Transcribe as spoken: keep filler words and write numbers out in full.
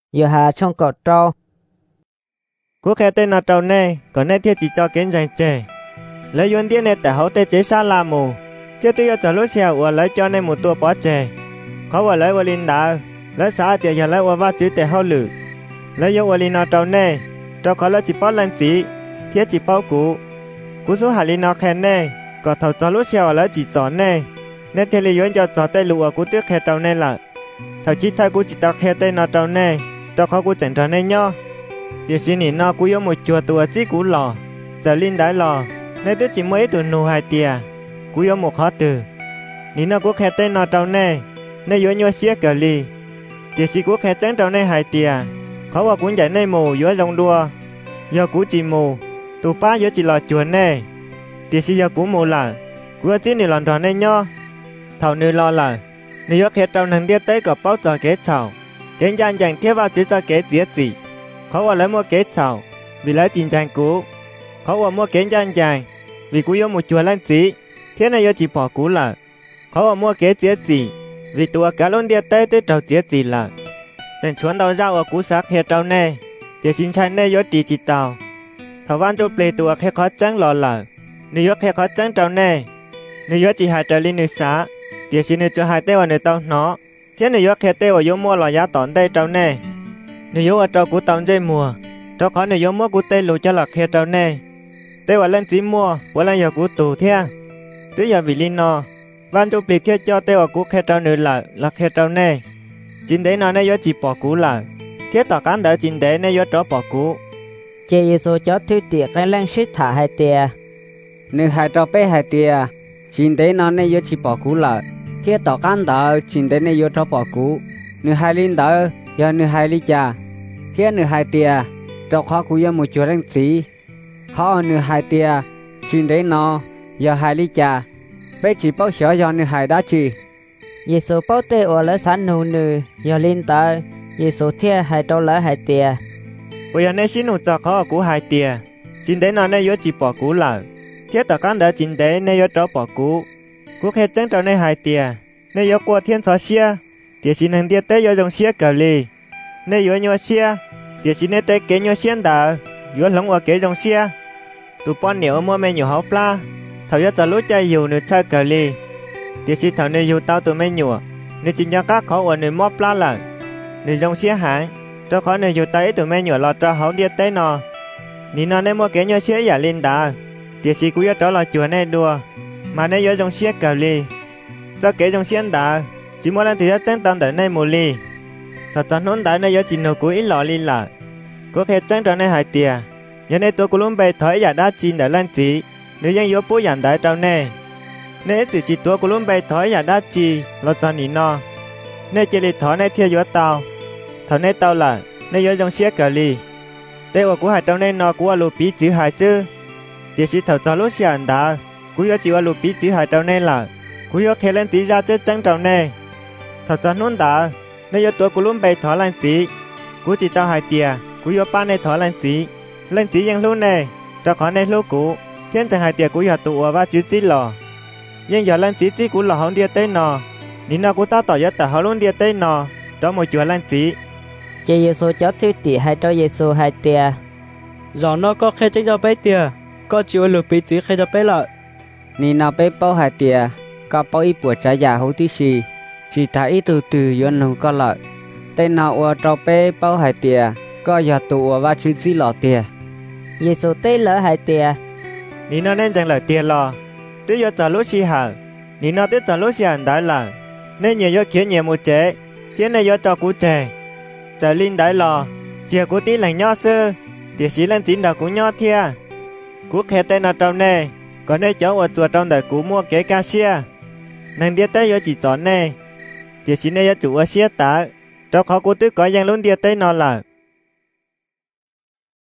giờ hà trong cọ trâu cú khe tên nó trâu nè còn nè thiết chỉ cho kiến dành chè lấy yuan tiền nè tại hậu tê chế xa la mù thiết tôi cho lúc xèo và lấy cho nè một tua bó chè khó và lấy và linh đạo lấy xã tiền giờ lấy và vắt chữ tại hậu lử lấy yếu và linh nó trâu nè trâu khó lấy chỉ bó lên chỉ thiết chỉ bao cú cú số hà linh nó khen nè còn thầu cho lúc xèo lấy chỉ chọn nè nè thiết lý yuan cho cho tay lụa cú tiếc khe trâu nè là thầu chỉ thay cú chỉ tao khe tên nó trâu nè trâu khó cú chẳng trâu nè nhó điều xin nỉ nó cú yếu một chùa tua chỉ cú lò giờ linh đái lò nên tôi chỉ mới từ nô hai tia cú yếu một khó từ nỉ nó cú khe tên nó trâu nè nên yếu nhua xía cờ li điều xin cú khe trắng trâu nè hai tia khó vào cú giải nè mù yếu rong đua giờ cú chỉ mù tụ ba yếu chỉ lò chùa nè điều xin giờ cú mù là cú chỉ nỉ lòn tròn nè nhó thầu nữ lo là nỉ yếu khe trâu nằng tia tới cọp bao trò kế chảo kế gian dành thiết vào chữ cho kế giết gì khó vào lấy mua kế chảo vì lấy chín trang cú khó vào mua kế gian dành vì cú yếu một chùa lên chỉ thế này yếu chỉ bỏ cú là khó vào mua kế giết gì vì tụi cả luôn tia tới tới trâu giết gì là chẳng chuẩn đầu ra ở cú sắc hệ trâu nè để xin trai nè yếu chỉ chỉ tàu thầu văn cho plei tụi khe khó trắng lò là nếu yếu khe khó trắng trâu nè nếu yếu chỉ hai trâu linh nữ xá để xin nữ cho hai tê vào nữ tàu nó thế nếu yếu khe tê vào yếu mua lò giá tỏn tê trâu nè nếu yếu ở trâu cú tàu dây mùa trâu khó nếu yếu mua cú tê lù cho lọt khe trâu nè tê vào lên chỉ mua vào lên giờ cú tù thế tứ giờ vì linh nó văn cho plei thế cho tê vào cú khe trâu nữ là là khe trâu nè chính đấy nó nè yếu chỉ bỏ cú là thế tỏ cán đỡ chính đấy nè yếu trâu bỏ cú chế Giêsu cho thứ tiệc cái lăng xít thả hai tia nếu hai trâu bé hai tia chính đấy nó nè yếu chỉ bỏ cú là thế tỏ cán đỡ chính đấy nè yếu trâu bỏ cú nếu hai linh đỡ giờ nếu hai linh cha thế nếu hai tia trâu khó cú yếu một chỗ lăng xí khó nếu hai tia chính đấy nó giờ hai linh cha bé chỉ bao xỏ giờ nếu hai đã chỉ Giêsu bao tê ở lấy sẵn nụ nụ giờ linh tới Giêsu thiê hai trâu lấy hai tia bây giờ nè xin nụ cho khó cú hai tia chính đấy nó nè yếu chỉ bỏ cú là thế tỏ cán đỡ chính đấy nè yếu trâu bỏ cú cú khe trắng trâu nè hai tia nè yếu qua thiên thọ xia thì xin hàng tia tế yếu dòng xia cờ li nè yếu nhua xia thì xin nè tế kế nhua xiên đỡ yếu lỏng qua kế dòng xia tụ bọn nhiều mua mê nhiều háo pla thầu yếu cho lũ chạy yếu nửa chơi cờ li thì xin thầu nè yếu tao tụ mê nhiều nè chính cho các khó ở nửa móp pla là nửa dòng xia hạng cho khó nửa yếu tới tụ mê nhiều lọt cho háo tia tế nọ nì nó nè mua kế nhua xia giả linh đỡ thì xin cú yếu trở lại chùa nè đùa mà nè yếu dòng xia cờ li cho kế dòng xiên đỡ chỉ muốn lên thì trắng tao đợi này mù li thật toàn hôn đợi này do chỉ nấu cú ít lò li là có thể trắng trâu này hai tia giờ này tôi cũng luôn bày thổi giả đá chín đợi lên chỉ nếu dân yếu bố dàn đợi trâu này nếu chỉ chỉ tôi cũng luôn bày thổi giả đá chi lo cho nỉ no nếu chỉ li thổi này theo yếu tao thổi này tao là nếu yếu dòng xiết cờ li đây là cú hai trâu này nó cú lù bí chữ hai sư thì chỉ thổi cho lúc xả đá cú yếu chỉ lù bí chữ hai trâu này là cú yếu khe lên tí ra chết trắng trâu này thật toàn nôn đá nếu yếu tôi cú luôn bày thổi lên chỉ cú chỉ tao hai tia cú yếu ba này thổi lên chỉ lên chỉยังluôn này cho khó này lúc cú thiên chẳng hai tia cú yếu tụ và chữ chỉ lò nhưng giờ lên chỉ chỉ cú lò không đi tới nọ nín nó cú tao tỏ yếu tao luôn đi tới nọ đó một chùa lên chỉ chế Giêsu cho thứ tiệc hai trâu Giêsu hai tia giờ nó có khe tránh cho bé tia có chịu lục bị chỉ khe cho bé lợi nín nó bé bao hai tia có bao ít bữa trái già hậu tí xì chỉ thấy ít từ từ yon lòng có lợi tên nào ở trâu bé bao hai tia có giờ tụ và chữ chỉ lọ tia Giêsu tê lỡ hai tia nín nó nên chẳng lời tia lò tứ yếu trả lúc xì hở nín nó tứ trả lúc xì hở đái là nên nhiều yếu khiến nhiều một chế thiên này yếu cho cú chế giờ linh đái lò chiều cú tí lành nho sư thì xí lên tín đầu cú nho thia cú khe tên nó trong này còn đây cháu ở chùa trong đời cú mua kế ca xia nàng đi tới yếu chỉ chọn này thì xí này yếu chủ ở xia tá cho khó cú tứ có giang luôn đi tới nó là